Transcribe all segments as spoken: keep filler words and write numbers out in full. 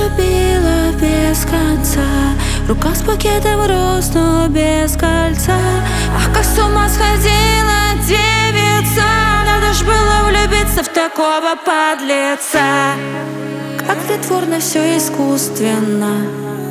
любила без конца, рука с букетом роз, но без кольца. Ах, как с ума сходила девица, надо ж было влюбиться в такого подлеца. Как притворно все искусственно,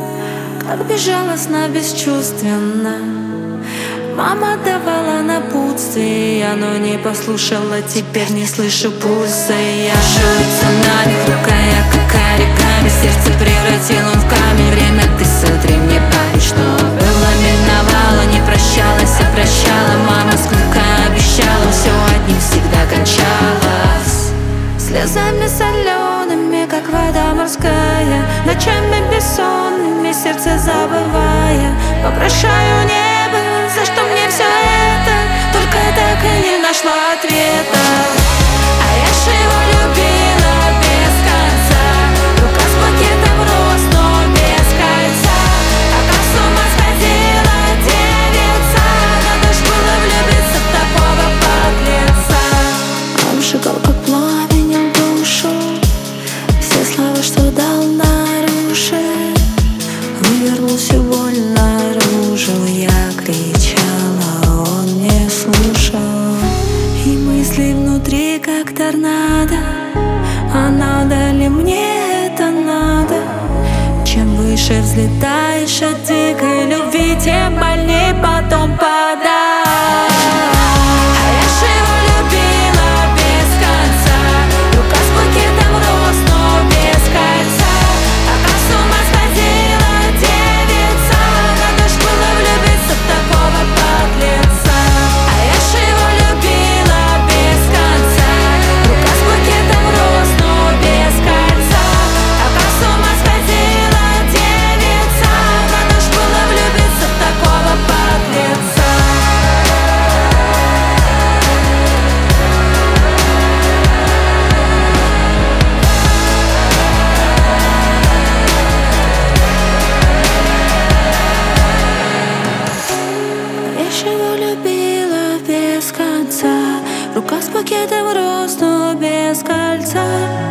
как безжалостно, бесчувственно. Мама давала напутствие, но не послушала, теперь не слышу пульса. Я жуется на них, рукая какая реками, сердце превратил он в камень. Время ты сотри мне память, что было, миновало, не прощалась, а прощала. Мама сколько обещала, все одним всегда кончалось. Слезами солеными, как вода морская, ночами бессонными, сердце забывая. Попрошаю небо, за что мне все это, только так и не нашла ответа. А я ж его любила без конца, рука с букетом роз, но без кольца. А как с ума сходила девица, надо ж было влюбиться в такого подлеца. Он сжигал как пламенем душу, все слова, что дал, нарушил. Вывернул всю боль наружу, я кричала, он не слушал. И мысли внутри как торнадо, а надо ли мне это надо? Чем выше взлетаешь от дикой любви, тем больней потом падать. Рука с букетом роз, но без кольца.